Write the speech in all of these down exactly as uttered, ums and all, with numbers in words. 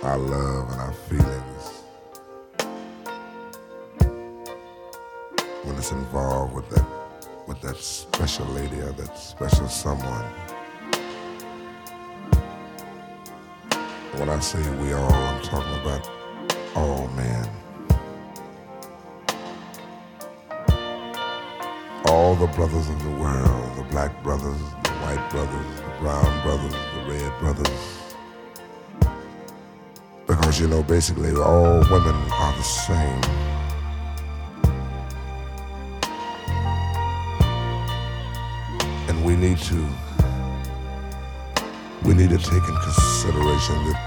our love and our feelings when it's involved with that with that special lady or that special someone. When I say we all, I'm talking about all men. All the brothers of the world, the black brothers, the white brothers, the brown brothers, the red brothers. Because, you know, basically all women are the same. And we need to, we need to take in consideration that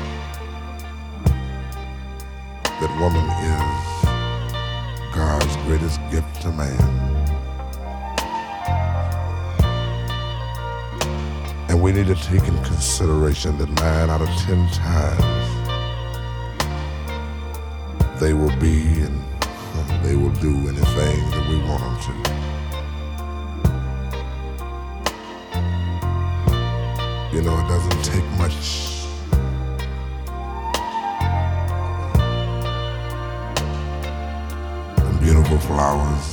that woman is God's greatest gift to man. And we need to take in consideration that nine out of ten times they will be and they will do anything that we want them to. You know, it doesn't take much beautiful flowers,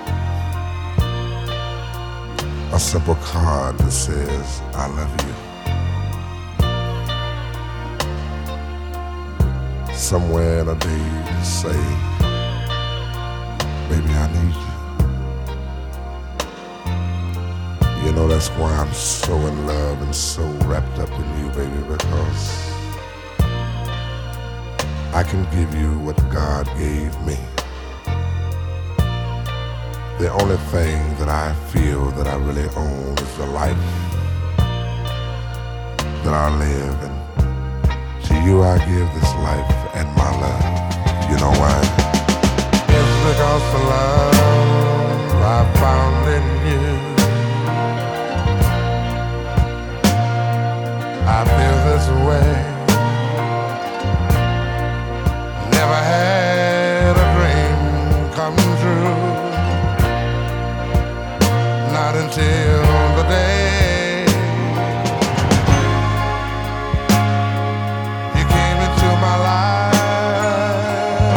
a simple card that says, I love you. Somewhere in a day to say, baby, I need you. You know, that's why I'm so in love and so wrapped up in you, baby, because I can give you what God gave me. The only thing that I feel that I really own is the life that I live, and to you I give this life and my love. You know why? It's because the love I found in you, I feel this way. Never had a dream come true, not until the day you came into my life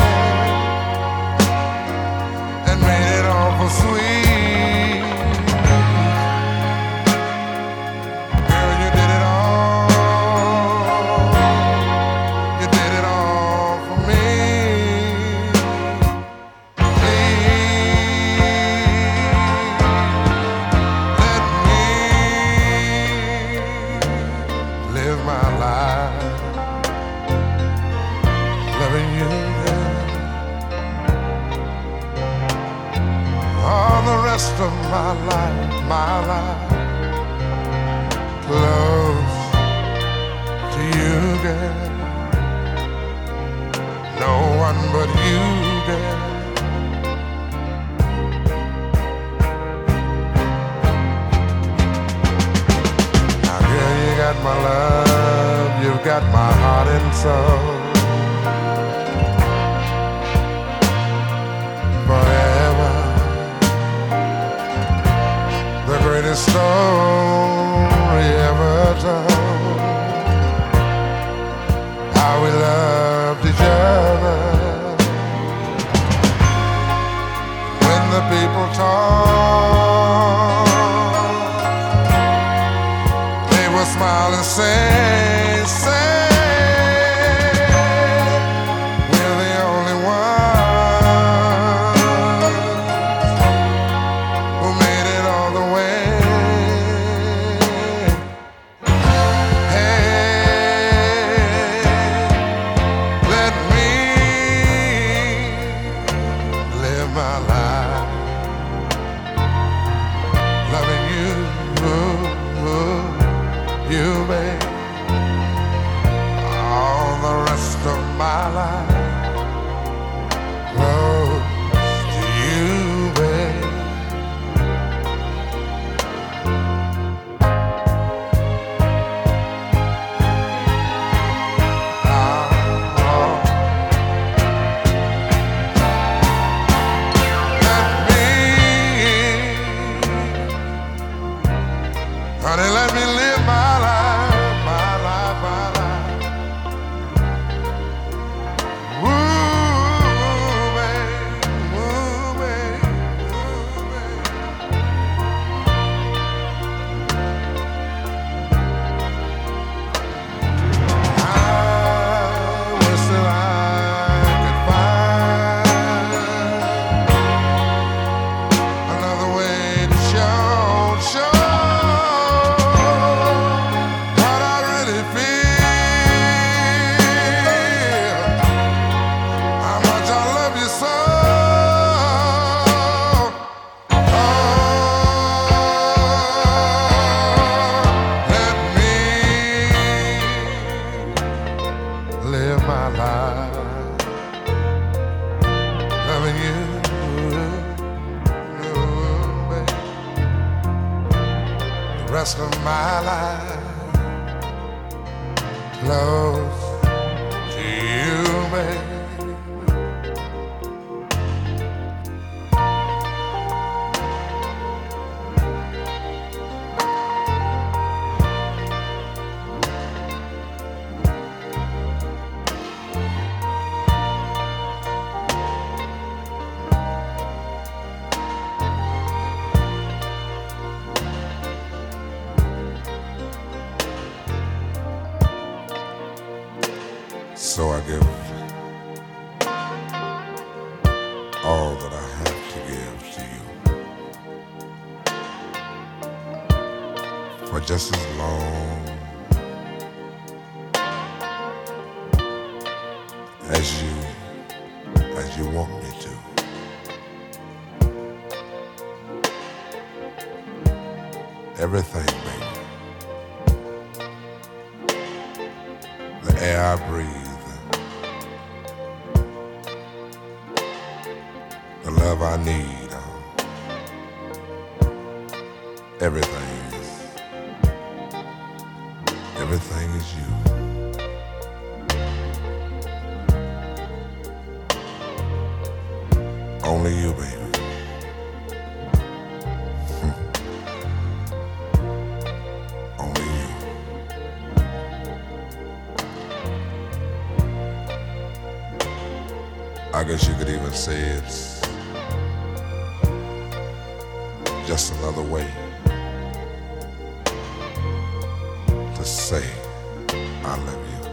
and made it awful sweet. Girl, you did it all. You did it all for me. Please live my life loving you, girl. All the rest of my life, my life close to you, girl. No one but you, girl. Now, girl, you got my love, you've got my heart and soul. Forever, the greatest story ever told. How we loved each other. When the people talk, they will smile and say, say, we're the only ones who made it all the way. Hey, let me live my life loving you, you, babe. All the rest of my life close to you, babe. Oh, let me, honey, let me live my life, my life, my life. my life close to you, baby. So I give all that I have to give to you for just as long as you as you want me to. Everything, baby. The air I breathe. The love I need, uh, everything is, everything is you. Only you, baby. Only you. I guess you could even say it's just another way to say I love you.